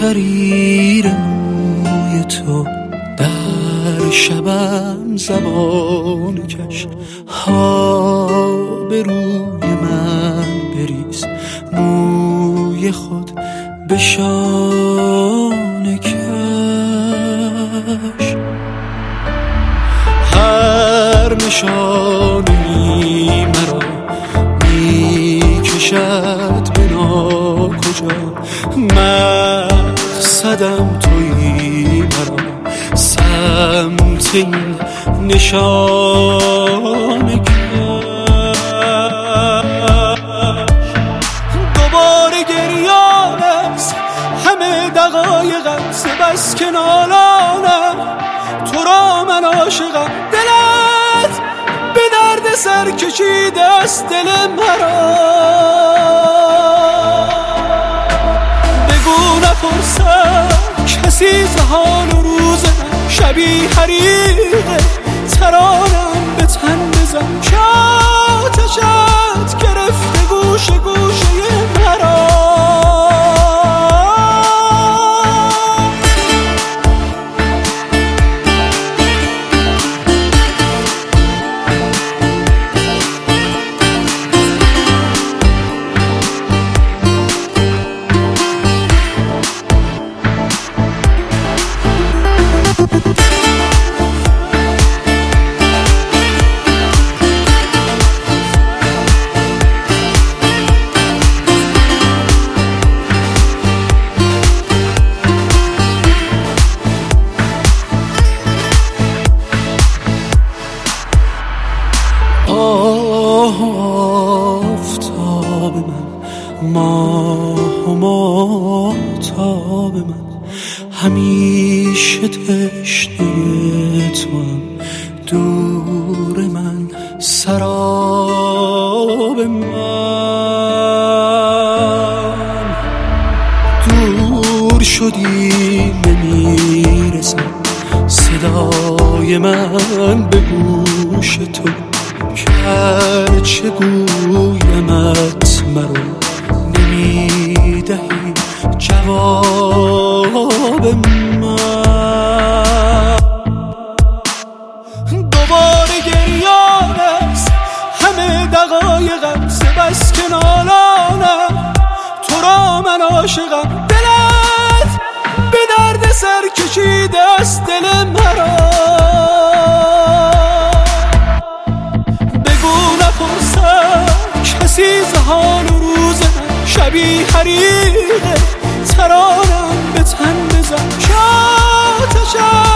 حریر موی تو در شبم زبان کش ها به روی من بریز موی خود به شانه کش هر نشانی مرا می کشد به ناکجا مقصدم تویی مرا سمت این نشانه کش دوباره گریان است همه دقایقم سبس که نالانم تو را من عاشقم دلت به درد سر کشیده است دل مرا بگو نپرسم کسی ز حال و روز من شبیه حریقه ترانم به تن بزن که آتشت گرفته گوشه گوشه مرا آفتاب من ماه و ماهتاب من همیشه تشنه توام دور من سراب من دور شدی نمیرسم صدای من به گوش تو هرچه گویمت مرا نمیدهی جواب من دوباره گریان است همه دقایقم سبس که نالانم تو را من عاشقم دلت به درد سر کشیده است دل مرا کسی ز حال و روز من شبیه حریقه ترانم به تن بزن که آتشم